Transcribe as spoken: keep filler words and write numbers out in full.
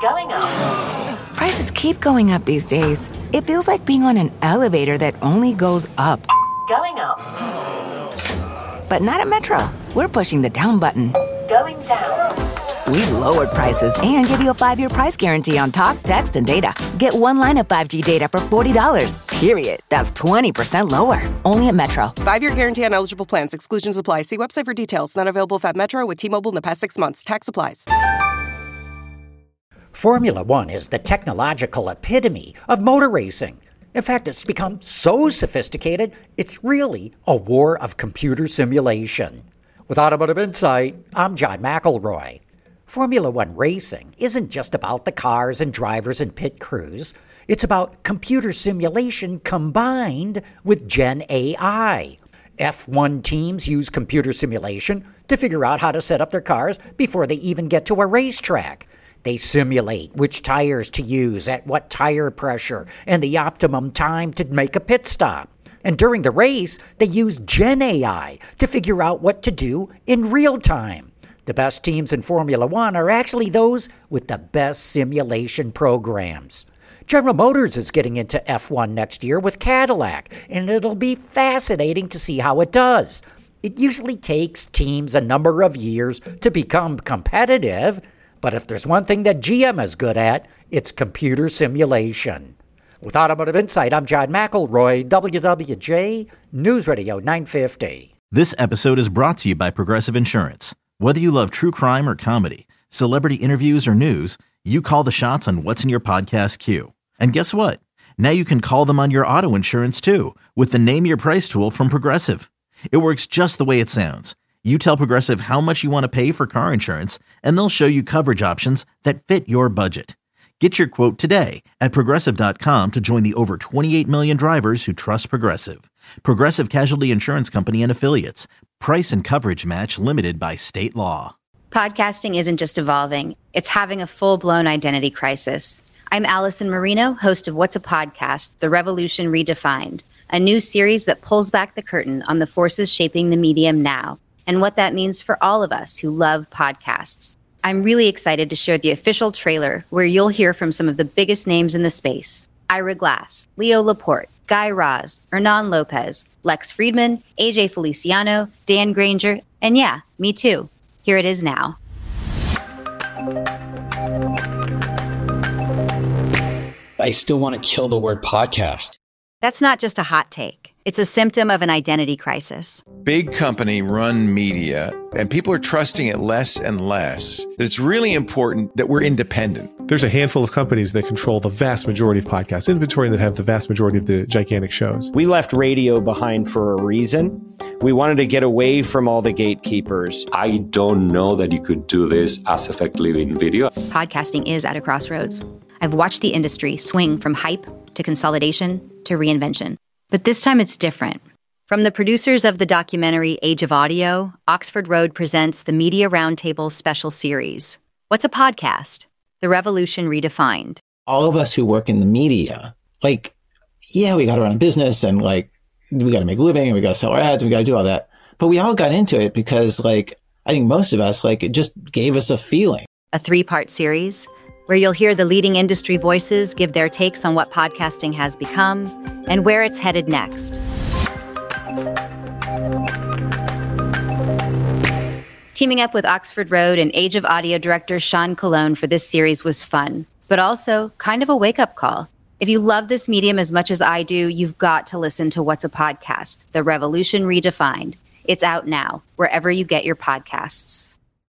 Going up. Prices keep going up these days. It feels like being on an elevator that only goes up. Going up. But not at Metro. We're pushing the down button. Going down. We've lowered prices and give you a five-year price guarantee on talk, text, and data. Get one line of five G data for forty dollars. Period. That's twenty percent lower. Only at Metro. Five-year guarantee on eligible plans. Exclusions apply. See website for details. Not available at Metro with T-Mobile in the past six months. Tax applies. Formula One is the technological epitome of motor racing. In fact, it's become so sophisticated, it's really a war of computer simulation. With Automotive Insight, I'm John McElroy. Formula One racing isn't just about the cars and drivers and pit crews. It's about computer simulation combined with Gen A I. F one teams use computer simulation to figure out how to set up their cars before they even get to a racetrack. They simulate which tires to use at what tire pressure and the optimum time to make a pit stop. And during the race, they use Gen A I to figure out what to do in real time. The best teams in Formula One are actually those with the best simulation programs. General Motors is getting into F one next year with Cadillac, and it'll be fascinating to see how it does. It usually takes teams a number of years to become competitive, but if there's one thing that G M is good at, it's computer simulation. With Automotive Insight, I'm John McElroy, W W J News Radio nine fifty. This episode is brought to you by Progressive Insurance. Whether you love true crime or comedy, celebrity interviews or news, you call the shots on what's in your podcast queue. And guess what? Now you can call them on your auto insurance too with the Name Your Price tool from Progressive. It works just the way it sounds. You tell Progressive how much you want to pay for car insurance, and they'll show you coverage options that fit your budget. Get your quote today at Progressive dot com to join the over twenty-eight million drivers who trust Progressive. Progressive Casualty Insurance Company and Affiliates. Price and coverage match limited by state law. Podcasting isn't just evolving, it's having a full-blown identity crisis. I'm Allison Marino, host of What's a Podcast? The Revolution Redefined, a new series that pulls back the curtain on the forces shaping the medium now and what that means for all of us who love podcasts. I'm really excited to share the official trailer where you'll hear from some of the biggest names in the space. Ira Glass, Leo Laporte, Guy Raz, Hernan Lopez, Lex Friedman, A J Feliciano, Dan Granger, and yeah, me too. Here it is now. I still want to kill the word podcast. That's not just a hot take. It's a symptom of an identity crisis. Big company run media, and people are trusting it less and less. That it's really important that we're independent. There's a handful of companies that control the vast majority of podcast inventory that have the vast majority of the gigantic shows. We left radio behind for a reason. We wanted to get away from all the gatekeepers. I don't know that you could do this as effectively in video. Podcasting is at a crossroads. I've watched the industry swing from hype to consolidation to reinvention. But this time it's different. From the producers of the documentary Age of Audio, Oxford Road presents the Media Roundtable special series. What's a podcast? The Revolution Redefined. All of us who work in the media, like, yeah, we got to run a business and like, we got to make a living and we got to sell our ads and we got to do all that. But we all got into it because like, I think most of us, like, it just gave us a feeling. A three-part series where you'll hear the leading industry voices give their takes on what podcasting has become and where it's headed next. Teaming up with Oxford Road and Age of Audio director Sean Colon for this series was fun, but also kind of a wake-up call. If you love this medium as much as I do, you've got to listen to What's a Podcast? The Revolution Redefined. It's out now, wherever you get your podcasts.